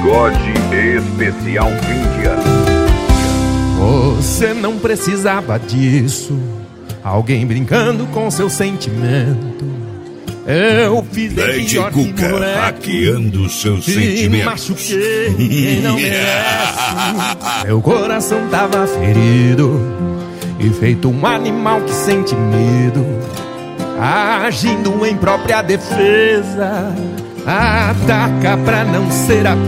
Bigode especial fim de ano. Você não precisava disso, alguém brincando com seu sentimento. Eu fiz Lady Cuca hackeando seus sentimentos. Machuquei quem não merece. Meu coração tava ferido e feito um animal que sente medo, agindo em própria defesa, ataca pra não ser a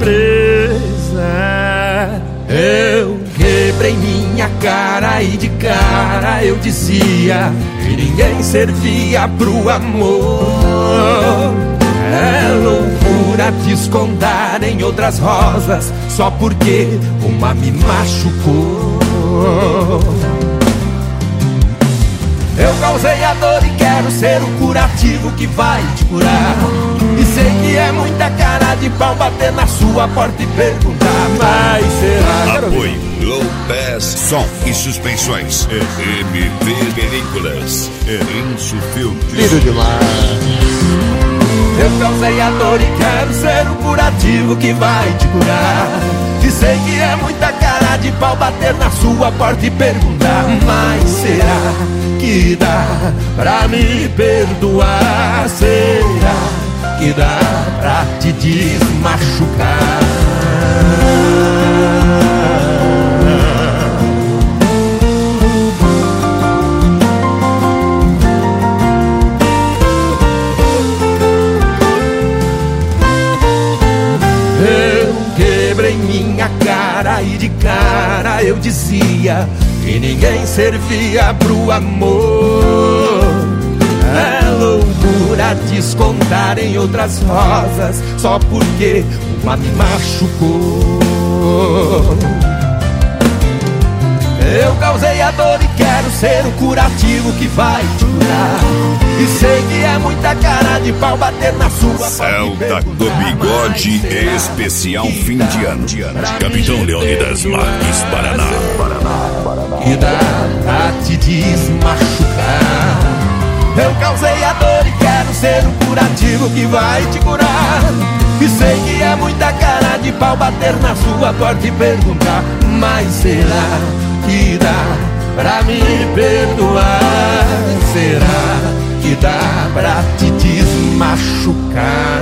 presa. Eu quebrei minha cara e de cara eu dizia que ninguém servia pro amor. É loucura descontar em outras rosas só porque uma me machucou. Eu causei a dor e quero ser o curativo que vai te curar. E sei que é muita cara de pau bater na sua porta e perguntar, mas será? Apoio Low Pass Som e Suspensões MV Películas Insufiltros. Lindo demais. Eu causei a dor e quero ser o curativo que vai te curar. E sei que é muita cara de pau bater na sua porta e perguntar, mas será que dá pra me perdoar? Será que dá pra te desmachucar? Eu quebrei minha cara e de cara eu dizia que ninguém servia pro amor. É loucura descontar em outras rosas só porque uma me machucou. Eu causei a dor e quero ser o curativo que vai te curar. E sei que é muita cara de pau bater na sua Celta do Bigode especial fim de ano. Capitão Leônidas Marques, Paraná. Que dá pra te desmachucar. Eu causei a dor e quero ser o curativo que vai te curar. E sei que é muita cara de pau bater na sua porta e perguntar, mas será que dá pra me perdoar? Será que dá pra te desmachucar?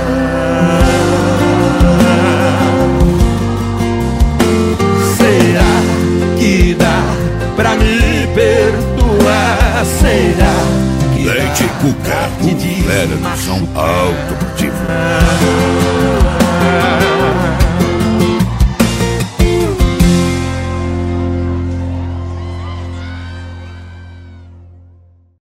Será que dá pra me perdoar? Será que Lady Cuca, te Som automotivo. desmachucar?